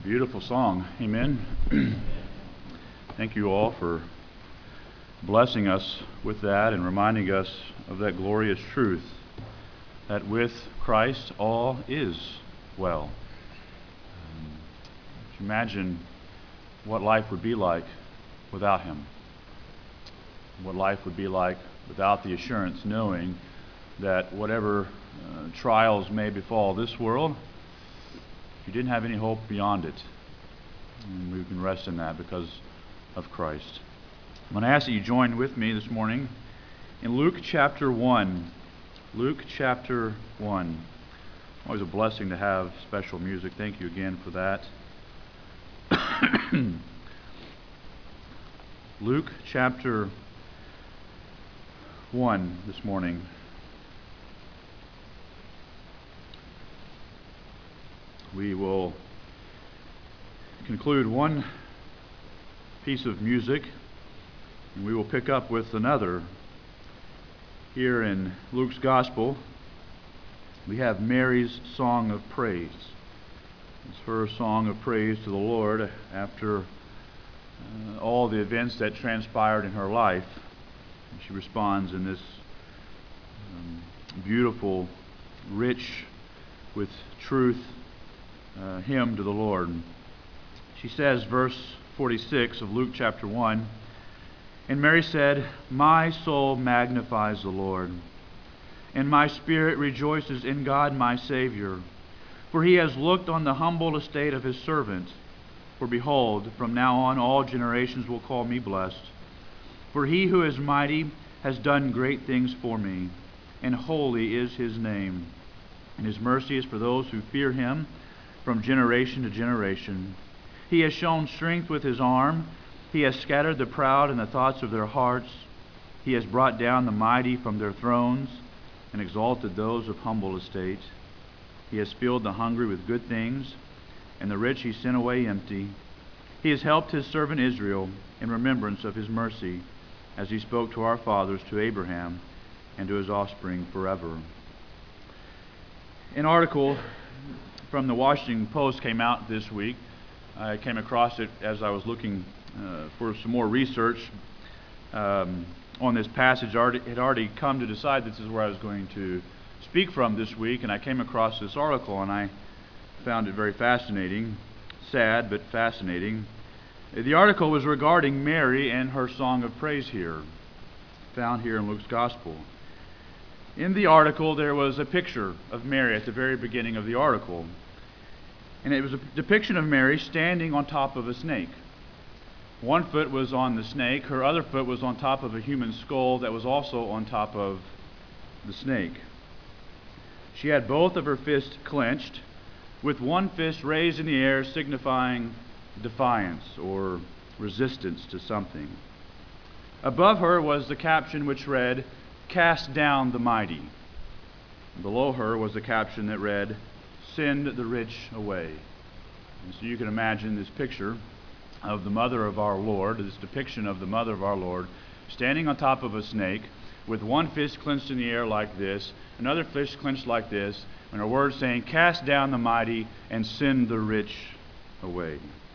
Beautiful song. Amen. Thank you all for blessing us with that and reminding us of that glorious truth that with Christ all is well. Imagine what life would be like without Him. What life would be like without the assurance knowing that whatever trials may befall this world, you didn't have any hope beyond it. And we can rest in that because of Christ. I'm going to ask that you join with me this morning in Luke chapter 1. Luke chapter 1. Always a blessing to have special music. Thank you again for that. Luke chapter 1 this morning. We will conclude one piece of music, and we will pick up with another. Here in Luke's Gospel, we have Mary's song of praise. It's her song of praise to the Lord after all the events that transpired in her life. And she responds in this beautiful, rich, with truth hymn to the Lord. She says, verse 46 of Luke chapter 1, "And Mary said, My soul magnifies the Lord, and my spirit rejoices in God my Savior, for he has looked on the humble estate of his servant. For behold, from now on all generations will call me blessed. For he who is mighty has done great things for me, and holy is his name. And his mercy is for those who fear him from generation to generation. He has shown strength with his arm. He has scattered the proud in the thoughts of their hearts. He has brought down the mighty from their thrones and exalted those of humble estate. He has filled the hungry with good things, and the rich he sent away empty. He has helped his servant Israel in remembrance of his mercy, as he spoke to our fathers, to Abraham, and to his offspring forever." An article from the Washington Post came out this week. I came across it as I was looking for some more research on this passage. I had already come to decide this is where I was going to speak from this week, and I came across this article, and I found it very fascinating. Sad, but fascinating. The article was regarding Mary and her song of praise here, found here in Luke's Gospel. In the article, there was a picture of Mary at the very beginning of the article. And it was a depiction of Mary standing on top of a snake. One foot was on the snake, her other foot was on top of a human skull that was also on top of the snake. She had both of her fists clenched, with one fist raised in the air, signifying defiance or resistance to something. Above her was the caption which read, "Cast down the mighty." Below her was the caption that read, "Send the rich away." And so you can imagine this picture of the mother of our Lord, this depiction of the mother of our Lord, standing on top of a snake with one fist clenched in the air like this, another fist clenched like this, and her words saying, "Cast down the mighty and send the rich away."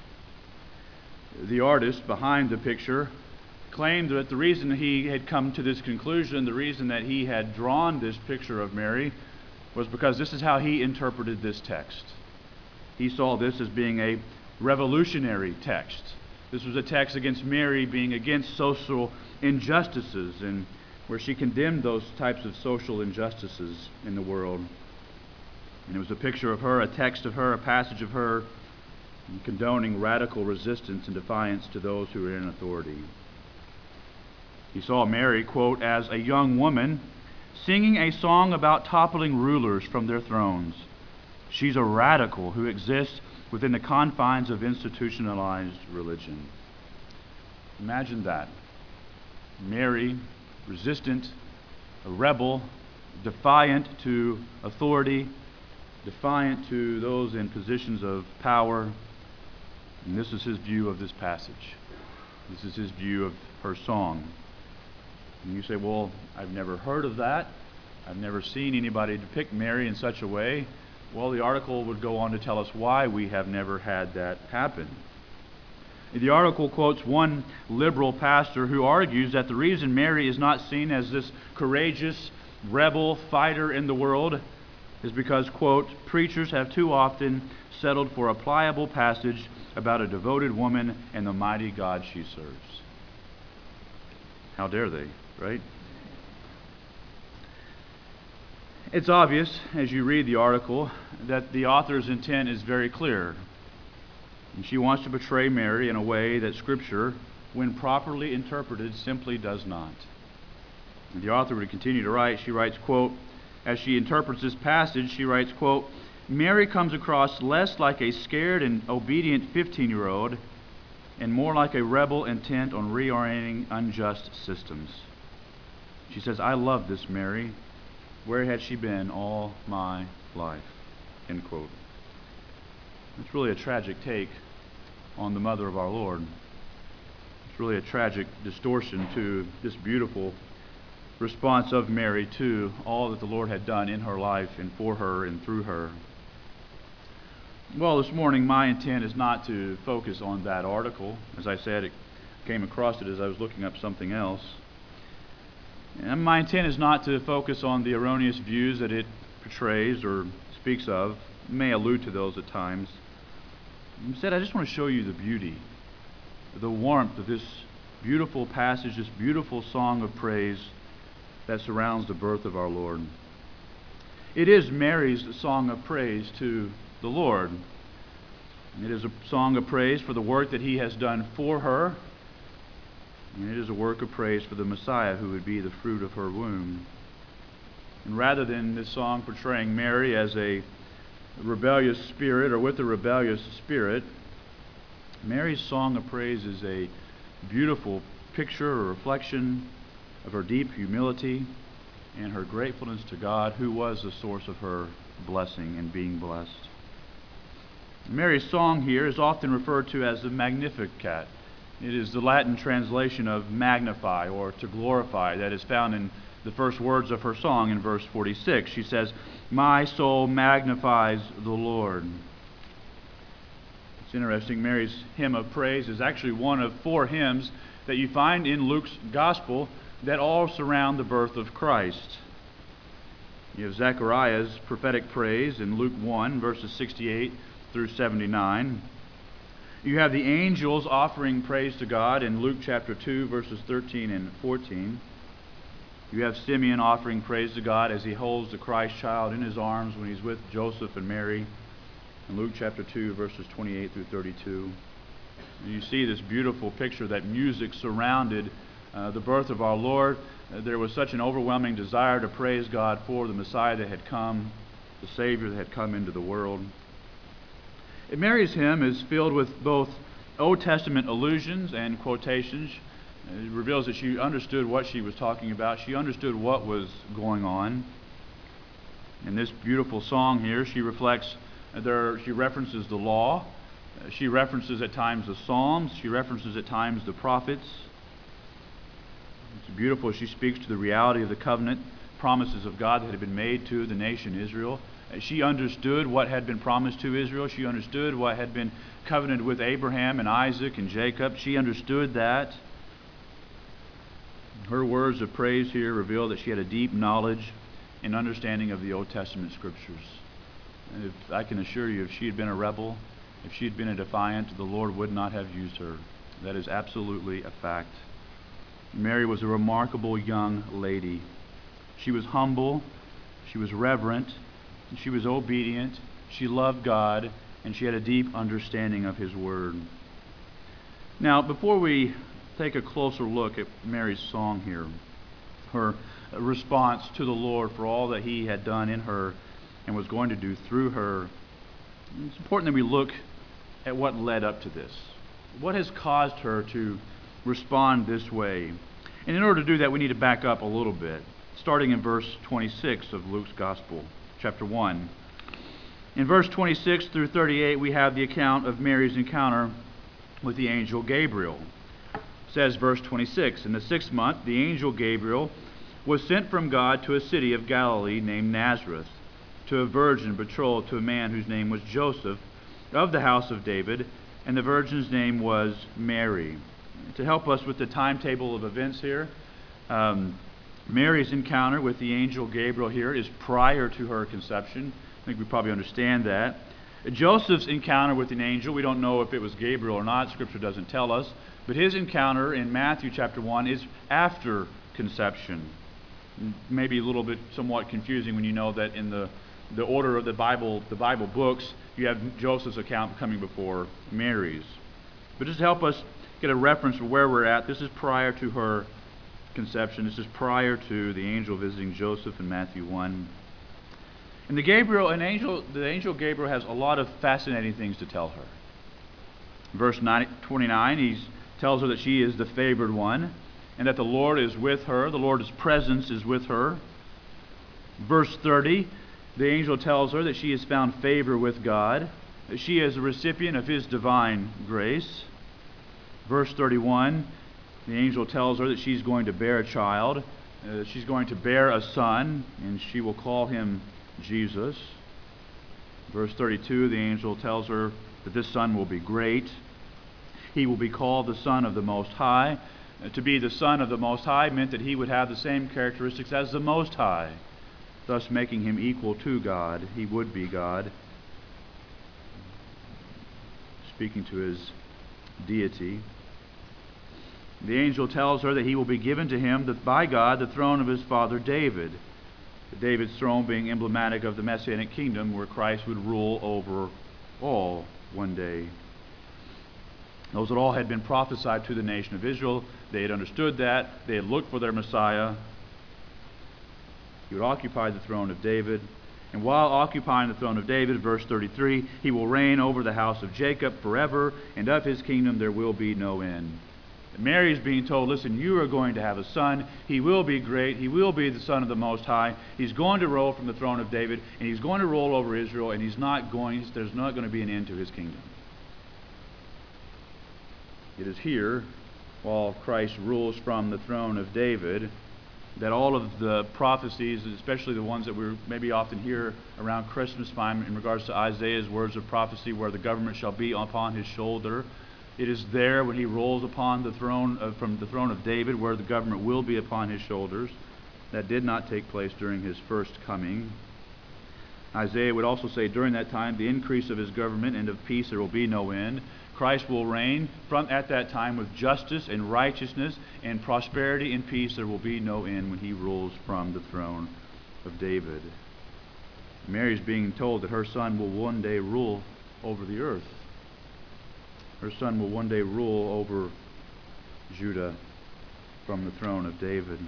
The artist behind the picture claimed that the reason he had come to this conclusion, the reason that he had drawn this picture of Mary, was because this is how he interpreted this text. He saw this as being a revolutionary text. This was a text against Mary being against social injustices, and where she condemned those types of social injustices in the world. And it was a picture of her, a text of her, a passage of her, condoning radical resistance and defiance to those who are in authority. He saw Mary, quote, as a young woman singing a song about toppling rulers from their thrones. She's a radical who exists within the confines of institutionalized religion. Imagine that. Mary, resistant, a rebel, defiant to authority, defiant to those in positions of power. And this is his view of this passage. This is his view of her song. And you say, well, I've never heard of that. I've never seen anybody depict Mary in such a way. Well, the article would go on to tell us why we have never had that happen. The article quotes one liberal pastor who argues that the reason Mary is not seen as this courageous rebel fighter in the world is because, quote, preachers have too often settled for a pliable passage about a devoted woman and the mighty God she serves. How dare they, right? It's obvious, as you read the article, that the author's intent is very clear. And she wants to portray Mary in a way that Scripture, when properly interpreted, simply does not. And the author would continue to write, she writes, quote, as she interprets this passage, she writes, quote, Mary comes across less like a scared and obedient 15-year-old and more like a rebel intent on reorienting unjust systems. She says, I love this Mary. Where had she been all my life? End quote. It's really a tragic take on the mother of our Lord. It's really a tragic distortion to this beautiful response of Mary to all that the Lord had done in her life and for her and through her. Well, this morning my intent is not to focus on that article. As I said, it came across it as I was looking up something else. And my intent is not to focus on the erroneous views that it portrays or speaks of. It may allude to those at times. Instead, I just want to show you the beauty, the warmth of this beautiful passage, this beautiful song of praise that surrounds the birth of our Lord. It is Mary's song of praise to the Lord. It is a song of praise for the work that he has done for her. And it is a work of praise for the Messiah who would be the fruit of her womb. And rather than this song portraying Mary as a rebellious spirit or with a rebellious spirit, Mary's song of praise is a beautiful picture or reflection of her deep humility and her gratefulness to God, who was the source of her blessing and being blessed. Mary's song here is often referred to as the Magnificat. It is the Latin translation of magnify or to glorify that is found in the first words of her song in verse 46. She says, my soul magnifies the Lord. It's interesting, Mary's hymn of praise is actually one of 4 hymns that you find in Luke's gospel that all surround the birth of Christ. You have Zechariah's prophetic praise in Luke 1, verses 68 through 79. You have the angels offering praise to God in Luke chapter 2, verses 13 and 14. You have Simeon offering praise to God as he holds the Christ child in his arms when he's with Joseph and Mary in Luke chapter 2, verses 28 through 32. And you see this beautiful picture that music surrounded the birth of our Lord. There was such an overwhelming desire to praise God for the Messiah that had come, the Savior that had come into the world. And Mary's hymn is filled with both Old Testament allusions and quotations. It reveals that she understood what she was talking about. She understood what was going on. In this beautiful song here, she references the law. She references at times the Psalms. She references at times the prophets. It's beautiful. She speaks to the reality of the covenant promises of God that had been made to the nation Israel. She understood what had been promised to Israel. She understood what had been covenanted with Abraham and Isaac and Jacob. She understood that. Her words of praise here reveal that she had a deep knowledge and understanding of the Old Testament scriptures. And if I can assure you, if she had been a rebel, if she had been a defiant, the Lord would not have used her. That is absolutely a fact. Mary was a remarkable young lady. She was humble, she was reverent, she was obedient, she loved God, and she had a deep understanding of His Word. Now, before we take a closer look at Mary's song here, her response to the Lord for all that He had done in her and was going to do through her, it's important that we look at what led up to this. What has caused her to respond this way? And in order to do that, we need to back up a little bit, starting in verse 26 of Luke's Gospel, chapter 1. In verse 26 through 38, we have the account of Mary's encounter with the angel Gabriel. It says, verse 26, in the 6th month, the angel Gabriel was sent from God to a city of Galilee named Nazareth, to a virgin betrothed to a man whose name was Joseph, of the house of David, and the virgin's name was Mary. To help us with the timetable of events here, Mary's encounter with the angel Gabriel here is prior to her conception. I think we probably understand that. Joseph's encounter with an angel, we don't know if it was Gabriel or not. Scripture doesn't tell us. But his encounter in Matthew chapter 1 is after conception. Maybe a little bit somewhat confusing when you know that in the order of the Bible books, you have Joseph's account coming before Mary's. But just to help us get a reference for where we're at, this is prior to her conception. This is prior to the angel visiting Joseph in Matthew 1. And the angel Gabriel has a lot of fascinating things to tell her. Verse 29, he tells her that she is the favored one, and that the Lord is with her. The Lord's presence is with her. Verse 30, the angel tells her that she has found favor with God, that she is a recipient of His divine grace. Verse 31, the angel tells her that she's going to bear a child, she's going to bear a son, and she will call him Jesus. Verse 32, the angel tells her that this son will be great. He will be called the Son of the Most High. To be the Son of the Most High meant that he would have the same characteristics as the Most High, thus making him equal to God. He would be God, speaking to his deity. The angel tells her that he will be given to him by God the throne of his father David. David's throne being emblematic of the Messianic kingdom where Christ would rule over all one day. Those that all had been prophesied to the nation of Israel, they had understood that. They had looked for their Messiah. He would occupy the throne of David. And while occupying the throne of David, verse 33, he will reign over the house of Jacob forever, and of his kingdom there will be no end. Mary is being told, listen, you are going to have a son. He will be great. He will be the Son of the Most High. He's going to rule from the throne of David, and he's going to rule over Israel, and there's not going to be an end to his kingdom. It is here, while Christ rules from the throne of David, that all of the prophecies, especially the ones that we maybe often hear around Christmas time in regards to Isaiah's words of prophecy, where the government shall be upon his shoulder, it is there when he rolls upon the throne from the throne of David, where the government will be upon his shoulders. That did not take place during his first coming. Isaiah would also say, during that time, the increase of his government and of peace there will be no end. Christ will reign at that time with justice and righteousness and prosperity and peace. There will be no end when he rules from the throne of David. Mary is being told that her son will one day rule over the earth. Her son will one day rule over Judah from the throne of David.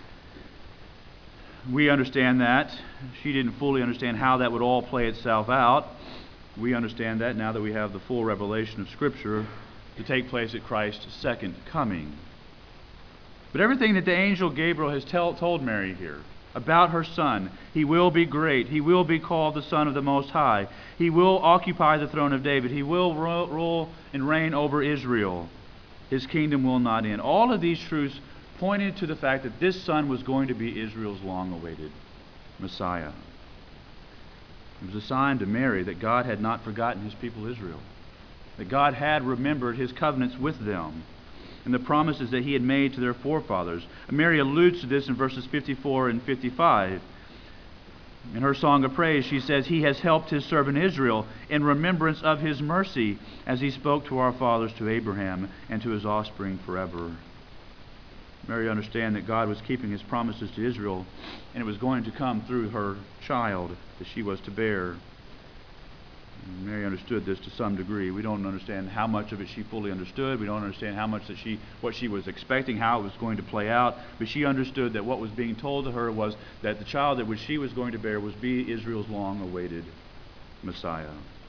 We understand that. She didn't fully understand how that would all play itself out. We understand that now that we have the full revelation of Scripture to take place at Christ's second coming. But everything that the angel Gabriel has told Mary here about her son, he will be great. He will be called the Son of the Most High. He will occupy the throne of David. He will rule and reign over Israel. His kingdom will not end. All of these truths pointed to the fact that this son was going to be Israel's long-awaited Messiah. It was a sign to Mary that God had not forgotten his people Israel, that God had remembered his covenants with them and the promises that he had made to their forefathers. Mary alludes to this in verses 54 and 55. In her song of praise, she says, he has helped his servant Israel in remembrance of his mercy, as he spoke to our fathers, to Abraham, and to his offspring forever. Mary understood that God was keeping his promises to Israel, and it was going to come through her child that she was to bear. And Mary understood this to some degree. We don't understand how much of it she fully understood. We don't understand how much what she was expecting, how it was going to play out. But she understood that what was being told to her was that the child that she was going to bear was be Israel's long-awaited Messiah.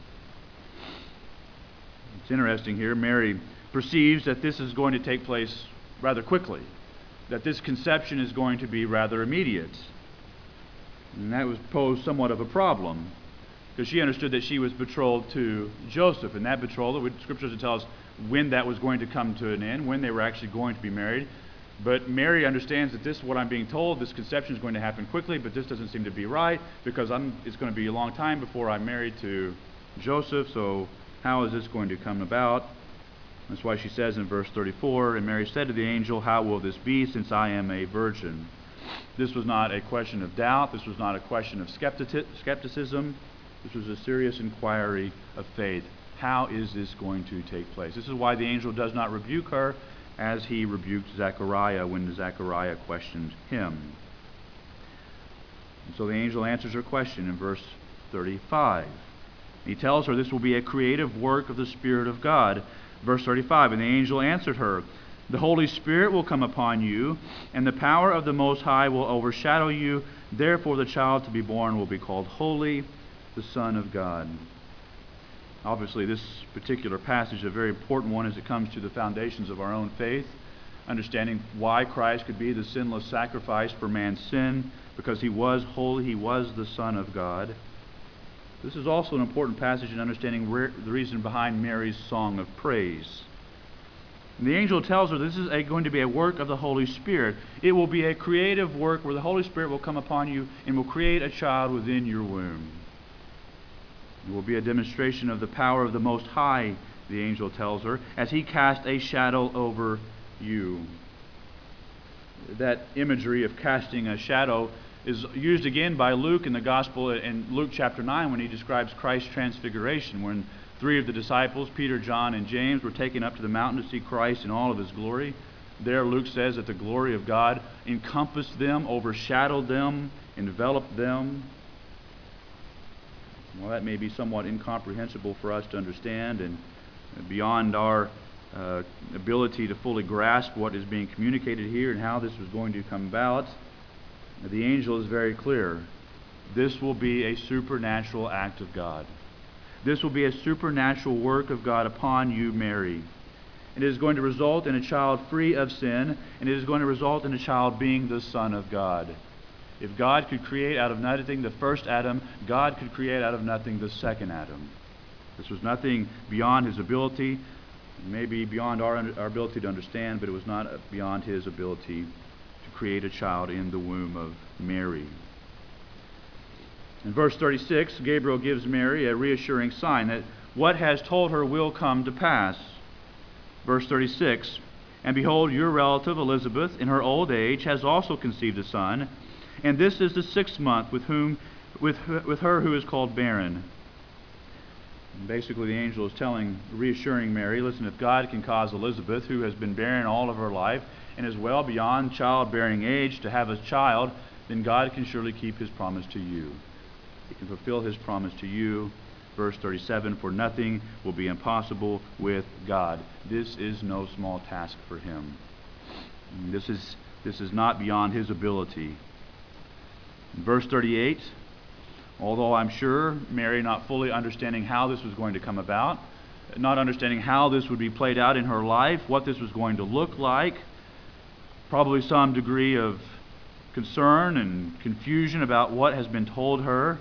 It's interesting here. Mary perceives that this is going to take place rather quickly, that this conception is going to be rather immediate. And that was posed somewhat of a problem, because she understood that she was betrothed to Joseph, and that betrothal, Scripture doesn't tell us when that was going to come to an end, when they were actually going to be married. But Mary understands that this is what I'm being told. This conception is going to happen quickly, but this doesn't seem to be right because it's going to be a long time before I'm married to Joseph. So how is this going to come about? That's why she says in verse 34, "And Mary said to the angel, 'How will this be, since I am a virgin?'" This was not a question of doubt. This was not a question of skepticism. This was a serious inquiry of faith. How is this going to take place? This is why the angel does not rebuke her as he rebuked Zechariah when Zechariah questioned him. And so the angel answers her question in verse 35. He tells her this will be a creative work of the Spirit of God. Verse 35, "And the angel answered her, 'The Holy Spirit will come upon you, and the power of the Most High will overshadow you. Therefore the child to be born will be called Holy, the Son of God.'" Obviously, this particular passage is a very important one as it comes to the foundations of our own faith, understanding why Christ could be the sinless sacrifice for man's sin, because he was holy, he was the Son of God. This is also an important passage in understanding the reason behind Mary's song of praise. And the angel tells her this is going to be a work of the Holy Spirit. It will be a creative work where the Holy Spirit will come upon you and will create a child within your womb. It will be a demonstration of the power of the Most High, the angel tells her, as he cast a shadow over you. That imagery of casting a shadow is used again by Luke in the Gospel in Luke chapter 9 when he describes Christ's transfiguration, when 3 of the disciples, Peter, John, and James, were taken up to the mountain to see Christ in all of his glory. There Luke says that the glory of God encompassed them, overshadowed them, enveloped them. Well, that may be somewhat incomprehensible for us to understand and beyond our ability to fully grasp what is being communicated here and how this was going to come about. The angel is very clear. This will be a supernatural act of God. This will be a supernatural work of God upon you, Mary. It is going to result in a child free of sin, and it is going to result in a child being the Son of God. If God could create out of nothing the first Adam, God could create out of nothing the second Adam. This was nothing beyond his ability, maybe beyond our ability to understand, but it was not beyond his ability to create a child in the womb of Mary. In verse 36, Gabriel gives Mary a reassuring sign that what has told her will come to pass. Verse 36, "And behold, your relative Elizabeth, in her old age, has also conceived a son, and this is the 6th month with her who is called barren." And basically, the angel is reassuring Mary, listen, if God can cause Elizabeth, who has been barren all of her life and is well beyond childbearing age, to have a child, then God can surely keep his promise to you. He can fulfill his promise to you. Verse 37, "For nothing will be impossible with God." This is no small task for him. This is not beyond his ability. In verse 38, although I'm sure Mary, not fully understanding how this was going to come about, not understanding how this would be played out in her life, what this was going to look like, probably some degree of concern and confusion about what has been told her,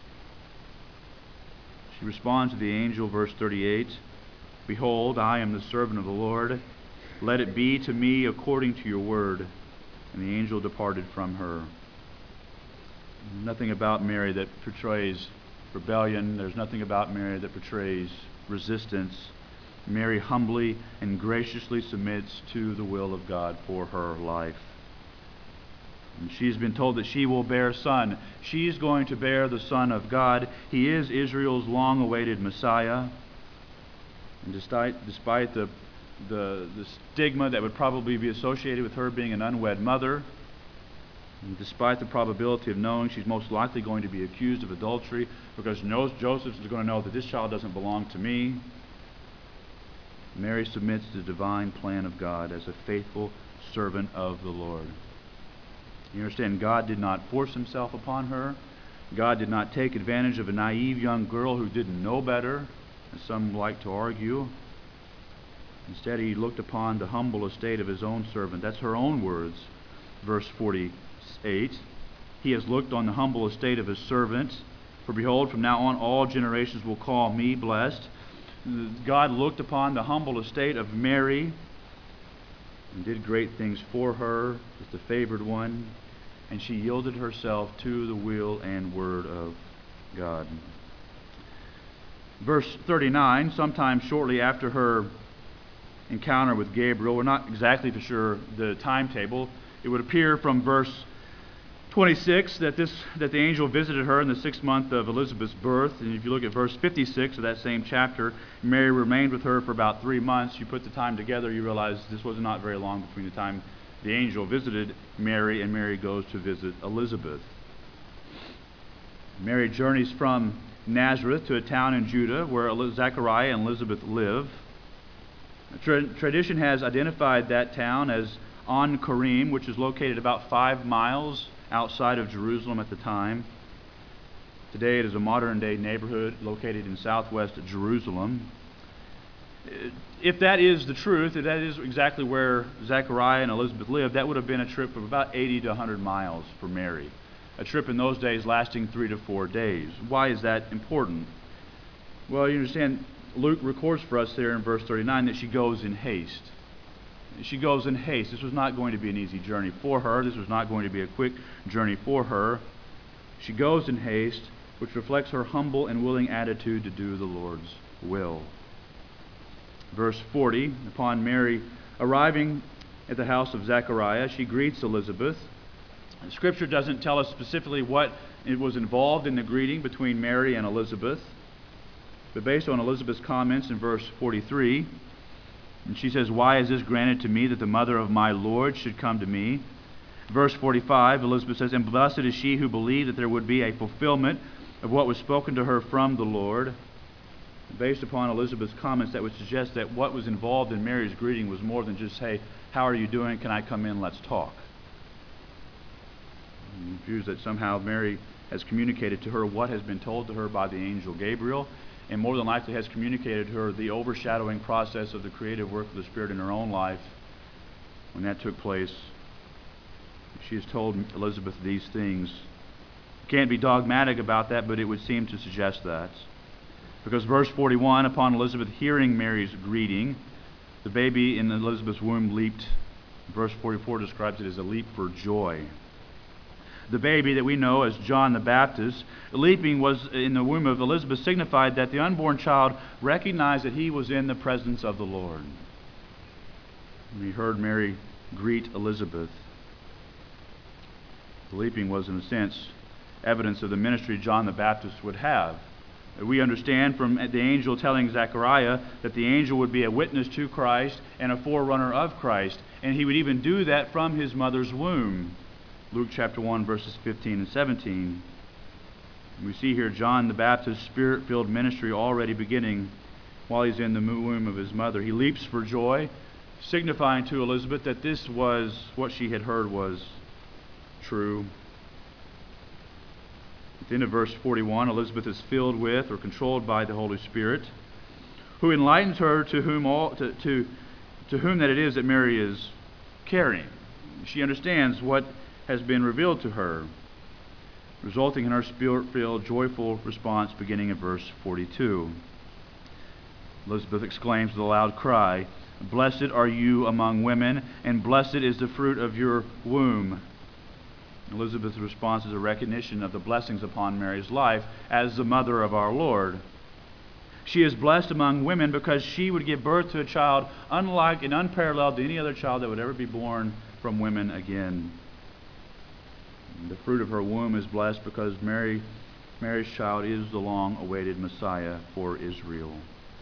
she responds to the angel, verse 38, "Behold, I am the servant of the Lord. Let it be to me according to your word." And the angel departed from her. Nothing about Mary that portrays rebellion. There's nothing about Mary that portrays resistance. Mary humbly and graciously submits to the will of God for her life. And she's been told that she will bear a son. She's going to bear the Son of God. He is Israel's long-awaited Messiah. And despite the stigma that would probably be associated with her being an unwed mother, and despite the probability of knowing she's most likely going to be accused of adultery because Joseph is going to know that this child doesn't belong to me, Mary submits to the divine plan of God as a faithful servant of the Lord. You understand, God did not force himself upon her. God did not take advantage of a naive young girl who didn't know better, as some like to argue. Instead, he looked upon the humble estate of his own servant. That's her own words, verse 48. "He has looked on the humble estate of his servant. For behold, from now on all generations will call me blessed." God looked upon the humble estate of Mary, and did great things for her as the favored one, and she yielded herself to the will and word of God. Verse 39, sometime shortly after her encounter with Gabriel, we're not exactly for sure the timetable. It would appear from verse 26 that the angel visited her in the 6th month of Elizabeth's birth. And if you look at verse 56 of that same chapter, Mary remained with her for about 3 months. You put the time together, you realize this was not very long between the time the angel visited Mary and Mary goes to visit Elizabeth. Mary journeys from Nazareth to a town in Judah where Zechariah and Elizabeth live. Tradition has identified that town as On Karim, which is located about 5 miles outside of Jerusalem at the time. Today it is a modern-day neighborhood located in southwest Jerusalem. If that is the truth, if that is exactly where Zechariah and Elizabeth lived, that would have been a trip of about 80 to 100 miles for Mary. A trip in those days lasting 3 to 4 days. Why is that important? Well, you understand, Luke records for us there in verse 39 that she goes in haste. She goes in haste. This was not going to be an easy journey for her. This was not going to be a quick journey for her. She goes in haste, which reflects her humble and willing attitude to do the Lord's will. Verse 40, upon Mary arriving at the house of Zechariah, she greets Elizabeth. Scripture doesn't tell us specifically what it was involved in the greeting between Mary and Elizabeth, but based on Elizabeth's comments in verse 43, and she says, "Why is this granted to me that the mother of my Lord should come to me?" Verse 45, Elizabeth says, "And blessed is she who believed that there would be a fulfillment of what was spoken to her from the Lord." Based upon Elizabeth's comments, that would suggest that what was involved in Mary's greeting was more than just, "Hey, how are you doing? Can I come in? Let's talk." It appears that somehow Mary has communicated to her what has been told to her by the angel Gabriel, and more than likely has communicated to her the overshadowing process of the creative work of the Spirit in her own life. When that took place, she has told Elizabeth these things. Can't be dogmatic about that, but it would seem to suggest that. Because verse 41, upon Elizabeth hearing Mary's greeting, the baby in Elizabeth's womb leaped. Verse 44 describes it as a leap for joy. The baby that we know as John the Baptist, leaping was in the womb of Elizabeth, signified that the unborn child recognized that he was in the presence of the Lord. And he heard Mary greet Elizabeth. The leaping was, in a sense, evidence of the ministry John the Baptist would have. We understand from the angel telling Zechariah that the angel would be a witness to Christ and a forerunner of Christ, and he would even do that from his mother's womb. Luke chapter 1, verses 15 and 17. We see here John the Baptist's Spirit-filled ministry already beginning while he's in the womb of his mother. He leaps for joy, signifying to Elizabeth that this was what she had heard was true. At the end of verse 41, Elizabeth is filled with or controlled by the Holy Spirit, who enlightens her to whom that it is that Mary is carrying. She understands what has been revealed to her, resulting in her Spirit-filled, joyful response beginning in verse 42. Elizabeth exclaims with a loud cry, "Blessed are you among women, and blessed is the fruit of your womb." Elizabeth's response is a recognition of the blessings upon Mary's life as the mother of our Lord. She is blessed among women because she would give birth to a child unlike and unparalleled to any other child that would ever be born from women again. The fruit of her womb is blessed because Mary's child is the long-awaited Messiah for Israel.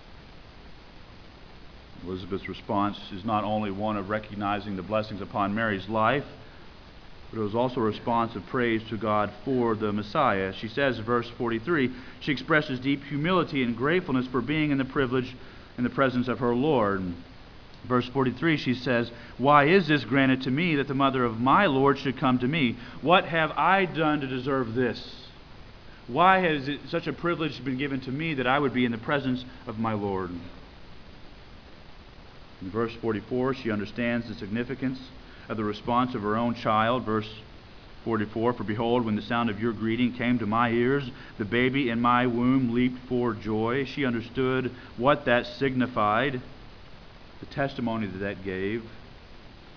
Elizabeth's response is not only one of recognizing the blessings upon Mary's life, but it was also a response of praise to God for the Messiah. She says in verse 43, she expresses deep humility and gratefulness for being in the privilege in the presence of her Lord. Verse 43, she says, "Why is this granted to me that the mother of my Lord should come to me? What have I done to deserve this? Why has such a privilege been given to me that I would be in the presence of my Lord?" In verse 44, she understands the significance of the response of her own child. Verse 44, "For behold, when the sound of your greeting came to my ears, the baby in my womb leaped for joy." She understood what that signified, the testimony that gave.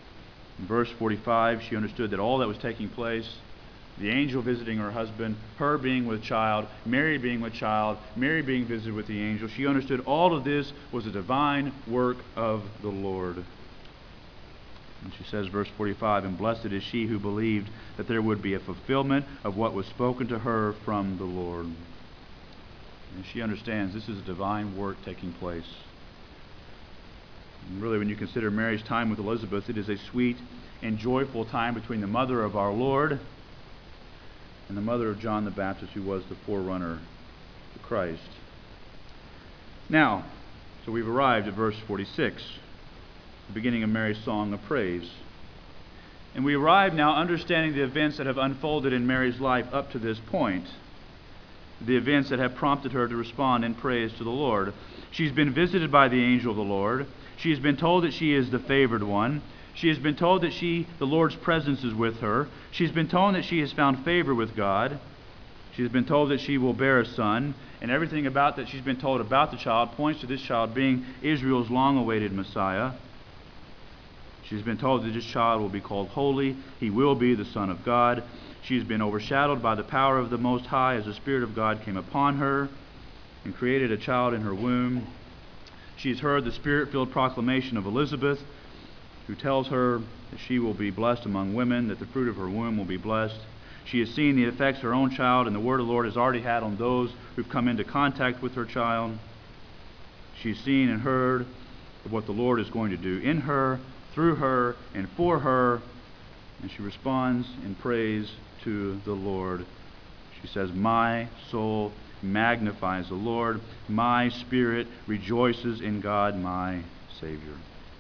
In verse 45, she understood that all that was taking place, the angel visiting her husband, her being with child, Mary being with child, Mary being visited with the angel, she understood all of this was a divine work of the Lord. And she says, verse 45, and blessed is she who believed that there would be a fulfillment of what was spoken to her from the Lord. And she understands this is a divine work taking place. And really, when you consider Mary's time with Elizabeth, it is a sweet and joyful time between the mother of our Lord and the mother of John the Baptist, who was the forerunner to Christ. Now, so we've arrived at verse 46, the beginning of Mary's song of praise. And we arrive now understanding the events that have unfolded in Mary's life up to this point, the events that have prompted her to respond in praise to the Lord. She's been visited by the angel of the Lord. She has been told that she is the favored one. She has been told that the Lord's presence is with her. She's been told that she has found favor with God. She's been told that she will bear a son. And everything about that she's been told about the child points to this child being Israel's long-awaited Messiah. She's been told that this child will be called holy. He will be the Son of God. She's been overshadowed by the power of the Most High as the Spirit of God came upon her and created a child in her womb. She's heard the Spirit-filled proclamation of Elizabeth, who tells her that she will be blessed among women, that the fruit of her womb will be blessed. She has seen the effects her own child and the word of the Lord has already had on those who've come into contact with her child. She's seen and heard of what the Lord is going to do in her, through her, and for her, and she responds in praise to the Lord. She says, my soul magnifies the Lord. My spirit rejoices in God, my Savior.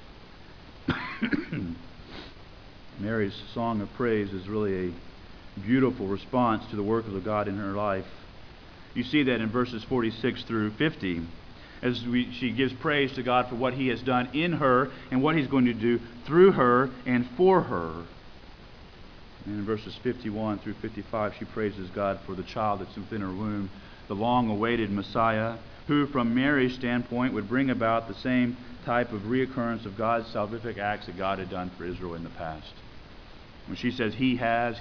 Mary's song of praise is really a beautiful response to the work of God in her life. You see that in verses 46 through 50. She gives praise to God for what He has done in her and what He's going to do through her and for her. And in verses 51 through 55, she praises God for the child that's within her womb, the long-awaited Messiah, who from Mary's standpoint would bring about the same type of reoccurrence of God's salvific acts that God had done for Israel in the past. When she says, He has,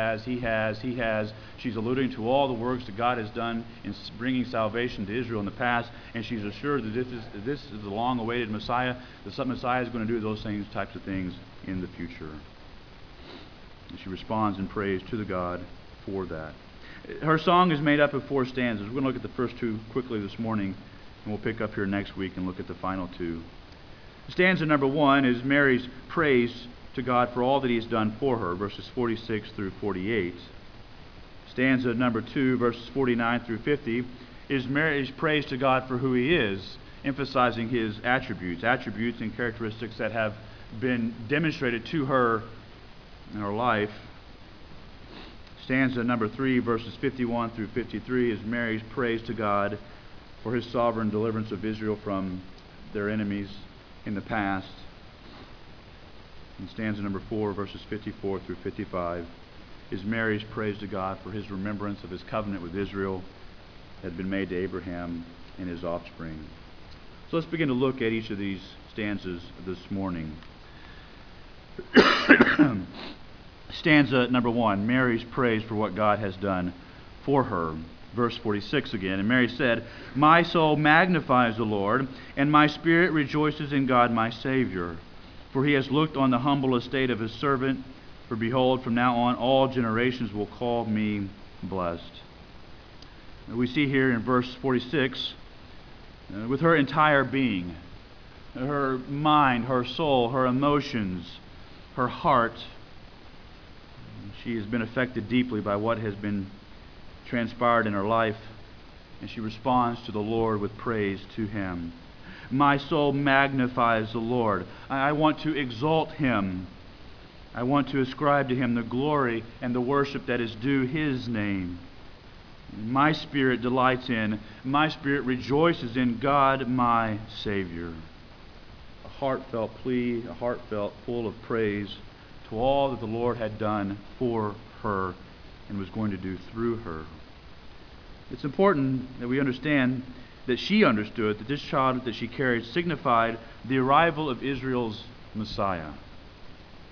she's alluding to all the works that God has done in bringing salvation to Israel in the past, and she's assured that this is the long-awaited Messiah, that some Messiah is going to do those types of things in the future. And she responds in praise to the God for that. Her song is made up of 4 stanzas. We're going to look at the first 2 quickly this morning, and we'll pick up here next week and look at the final 2. Stanza number 1 is Mary's praise to God for all that He has done for her, verses 46 through 48. Stanza number 2, verses 49 through 50, is Mary's praise to God for who He is, emphasizing His attributes and characteristics that have been demonstrated to her in her life. Stanza number 3, verses 51 through 53, is Mary's praise to God for His sovereign deliverance of Israel from their enemies in the past. And stanza number 4, verses 54 through 55, is Mary's praise to God for His remembrance of His covenant with Israel that had been made to Abraham and his offspring. So let's begin to look at each of these stanzas this morning. Stanza number 1, Mary's praise for what God has done for her. Verse 46 again, and Mary said, my soul magnifies the Lord, and my spirit rejoices in God my Savior. For He has looked on the humble estate of His servant. For behold, from now on all generations will call me blessed. We see here in verse 46, with her entire being, her mind, her soul, her emotions, her heart, she has been affected deeply by what has been transpired in her life, and she responds to the Lord with praise to Him. My soul magnifies the Lord. I want to exalt Him. I want to ascribe to Him the glory and the worship that is due His name. My spirit delights in, my spirit rejoices in God my Savior. A heartfelt plea, a heartfelt full of praise to all that the Lord had done for her and was going to do through her. It's important that we understand that she understood that this child that she carried signified the arrival of Israel's Messiah.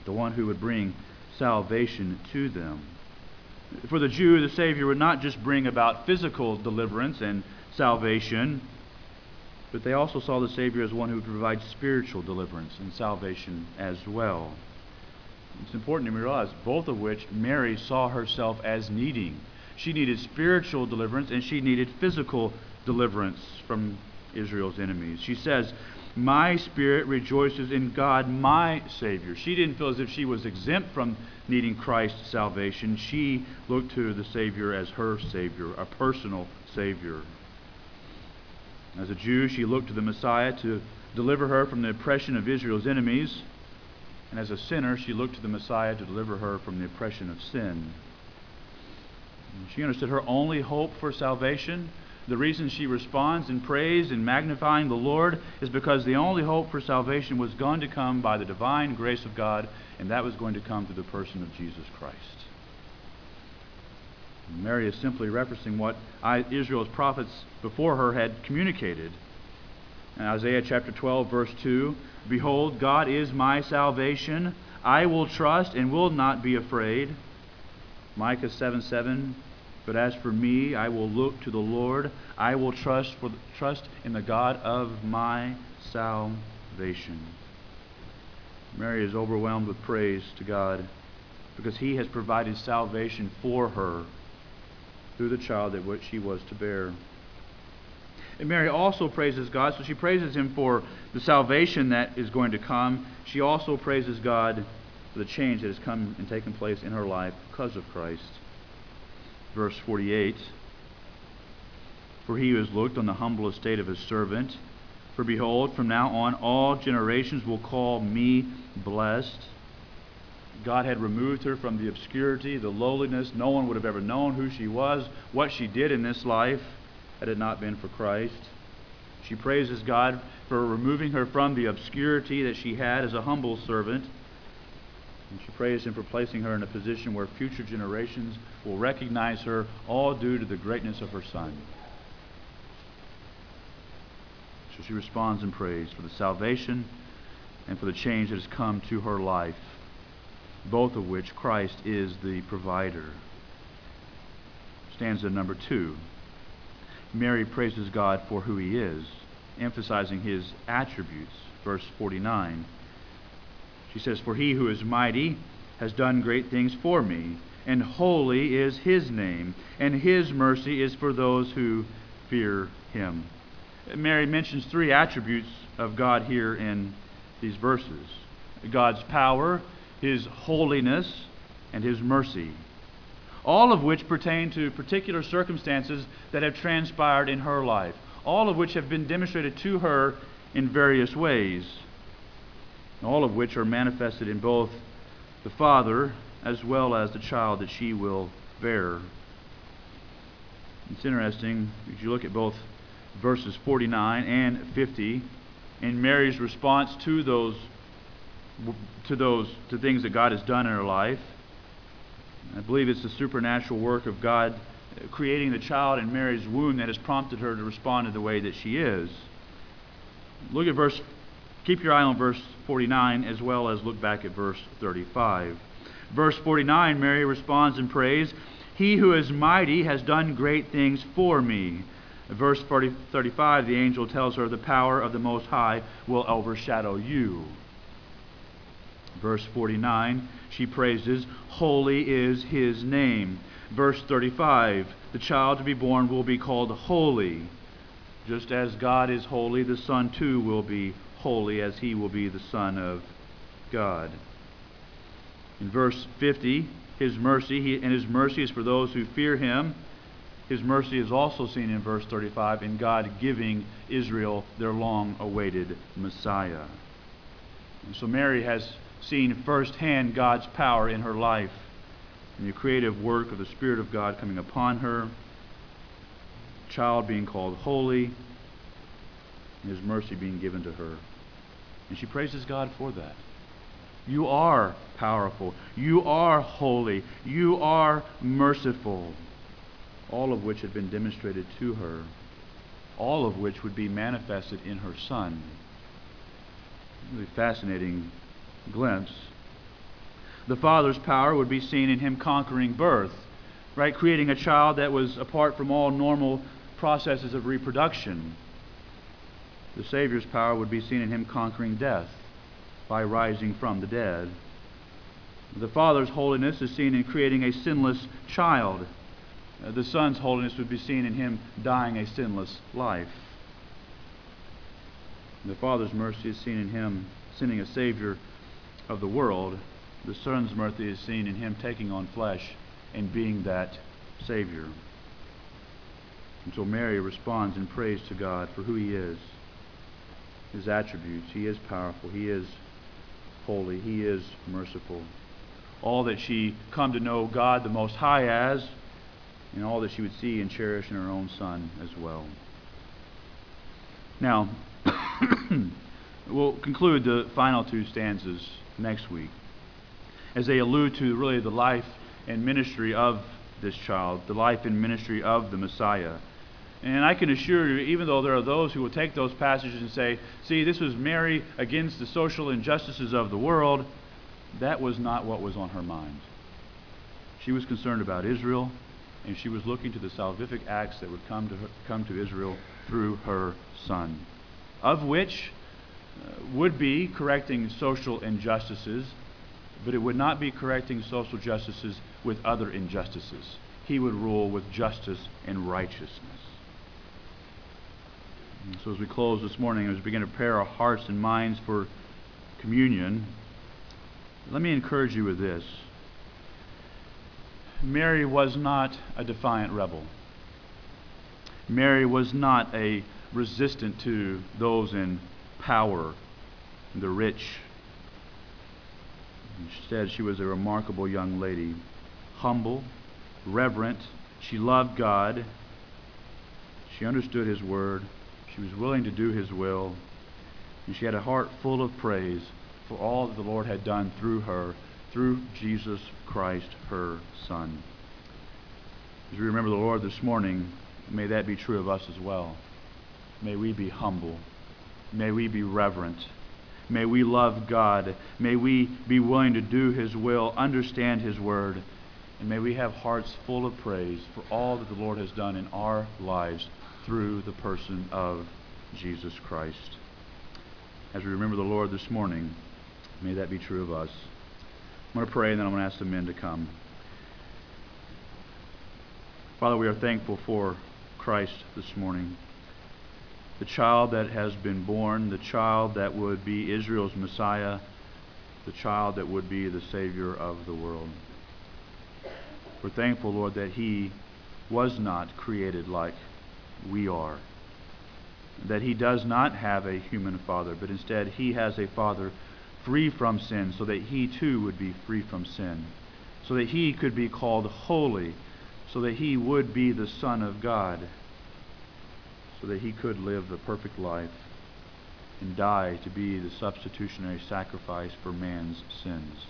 the one who would bring salvation to them. For the Jew, the Savior would not just bring about physical deliverance and salvation, but they also saw the Savior as one who would provide spiritual deliverance and salvation as well. It's important to realize both of which Mary saw herself as needing. She needed spiritual deliverance and she needed physical deliverance from Israel's enemies. She says, "My spirit rejoices in God, my Savior." She didn't feel as if she was exempt from needing Christ's salvation. She looked to the Savior as her Savior, a personal Savior. As a Jew, she looked to the Messiah to deliver her from the oppression of Israel's enemies. And as a sinner, she looked to the Messiah to deliver her from the oppression of sin. She understood her only hope for salvation. The reason she responds in praise and magnifying the Lord is because the only hope for salvation was going to come by the divine grace of God, and that was going to come through the person of Jesus Christ. Mary is simply referencing what Israel's prophets before her had communicated. In Isaiah chapter 12, verse 2, "Behold, God is my salvation. I will trust and will not be afraid." Micah 7:7, "But as for me, I will look to the Lord. I will trust in the God of my salvation." Mary is overwhelmed with praise to God because He has provided salvation for her through the child that which she was to bear. And Mary also praises God, so she praises Him for the salvation that is going to come. She also praises God for the change that has come and taken place in her life because of Christ. Verse 48, "For He has looked on the humble estate of His servant. For behold, from now on all generations will call me blessed." God had removed her from the obscurity, the lowliness. No one would have ever known who she was, what she did in this life, had it not been for Christ. She praises God for removing her from the obscurity that she had as a humble servant. And she praised Him for placing her in a position where future generations will recognize her, all due to the greatness of her Son. So she responds in praise for the salvation and for the change that has come to her life, both of which Christ is the provider. Stanza number 2. Mary praises God for who He is, emphasizing His attributes. Verse 49. She says, "For He who is mighty has done great things for me, and holy is His name, and His mercy is for those who fear Him." Mary mentions 3 attributes of God here in these verses: God's power, His holiness, and His mercy, all of which pertain to particular circumstances that have transpired in her life, all of which have been demonstrated to her in various ways, all of which are manifested in both the Father as well as the child that she will bear. It's interesting, if you look at both verses 49 and 50, in Mary's response to things that God has done in her life. I believe it's the supernatural work of God creating the child in Mary's womb that has prompted her to respond in the way that she is. Keep your eye on verse 49 as well as look back at verse 35. Verse 49, Mary responds in praise, "He who is mighty has done great things for me." Verse 35, the angel tells her, "The power of the Most High will overshadow you." Verse 49, she praises, "Holy is His name." Verse 35, the child to be born will be called holy. Just as God is holy, the Son too will be holy, as He will be the Son of God. In verse 50, His mercy, and His mercy is for those who fear Him. His mercy is also seen in verse 35 in God giving Israel their long-awaited Messiah. And so Mary has seen firsthand God's power in her life, and the creative work of the Spirit of God coming upon her, child being called holy, and His mercy being given to her. And she praises God for that. You are powerful. You are holy. You are merciful. All of which had been demonstrated to her. All of which would be manifested in her Son. Really fascinating glimpse The Father's power would be seen in him conquering birth, right? Creating a child that was apart from all normal processes of reproduction. The Savior's power would be seen in him conquering death by rising from the dead. The Father's holiness is seen in creating a sinless child. The Son's holiness would be seen in him dying a sinless life. The Father's mercy is seen in him sending a Savior of the world. The Son's mercy is seen in him taking on flesh and being that Savior. And so Mary responds in praise to God for who he is, his attributes. He is powerful. He is holy. He is merciful. All that she come to know God the Most High as, and all that she would see and cherish in her own Son as well. Now, we'll conclude the final two stanzas next week as they allude to really the life and ministry of this child, the life and ministry of the Messiah. And I can assure you, even though there are those who will take those passages and say, see, this was Mary against the social injustices of the world, that was not what was on her mind. She was concerned about Israel, and she was looking to the salvific acts that would come to Israel through her Son, of which would be correcting social injustices, but it would not be correcting social justices with other injustices. He would rule with justice and righteousness. And so as we close this morning, as we begin to prepare our hearts and minds for communion, let me encourage you with this. Mary was not a defiant rebel. Mary was not a resistant to those in power, the rich. Instead, she was a remarkable young lady, humble, reverent. She loved God. She understood his word. She was willing to do his will. And she had a heart full of praise for all that the Lord had done through her, through Jesus Christ, her Son. As we remember the Lord this morning, may that be true of us as well. May we be humble. May we be reverent. May we love God. May we be willing to do his will, understand his word, and may we have hearts full of praise for all that the Lord has done in our lives through the person of Jesus Christ. As we remember the Lord this morning, may that be true of us. I'm going to pray, and then I'm going to ask the men to come. Father, we are thankful for Christ this morning, the child that has been born, the child that would be Israel's Messiah, the child that would be the Savior of the world. We're thankful, Lord, that he was not created like we are, that he does not have a human father, but instead he has a father free from sin, so that he too would be free from sin, so that he could be called holy, so that he would be the Son of God, so that he could live the perfect life and die to be the substitutionary sacrifice for man's sins.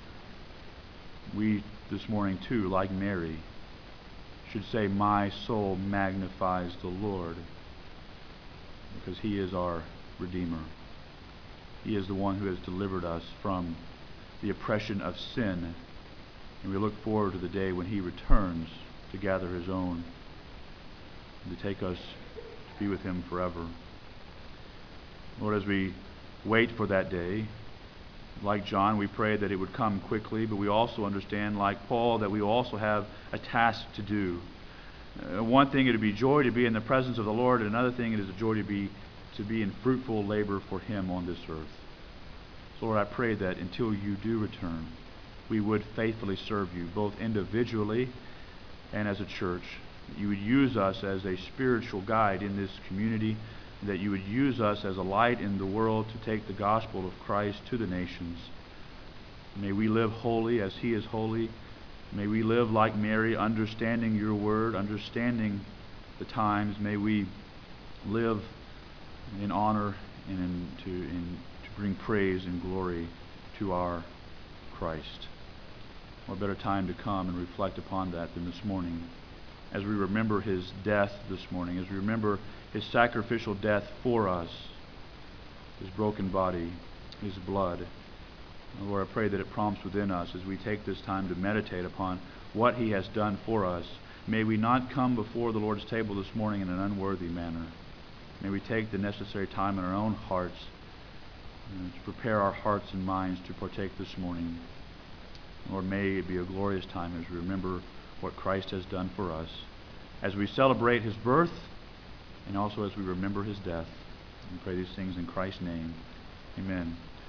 We this morning too, like Mary, should say, my soul magnifies the Lord, because he is our Redeemer. He is the one who has delivered us from the oppression of sin, and we look forward to the day when he returns to gather his own and to take us to be with him forever. Lord, as we wait for that day, like John, we pray that it would come quickly, but we also understand, like Paul, that we also have a task to do. One thing it would be joy to be in the presence of the Lord, and another thing it is a joy to be in fruitful labor for him on this earth. So Lord, I pray that until you do return, we would faithfully serve you, both individually and as a church. That you would use us as a spiritual guide in this community, that you would use us as a light in the world to take the gospel of Christ to the nations. May we live holy as he is holy. May we live like Mary, understanding your word, understanding the times. May we live in honor and to bring praise and glory to our Christ. What better time to come and reflect upon that than this morning, as we remember his death this morning, as we remember his sacrificial death for us, his broken body, his blood, Lord, I pray that it prompts within us as we take this time to meditate upon what He has done for us. May we not come before the Lord's table this morning in an unworthy manner. May we take the necessary time in our own hearts to prepare our hearts and minds to partake this morning. Lord, may it be a glorious time as we remember what Christ has done for us, as we celebrate His birth, and also as we remember His death. We pray these things in Christ's name. Amen.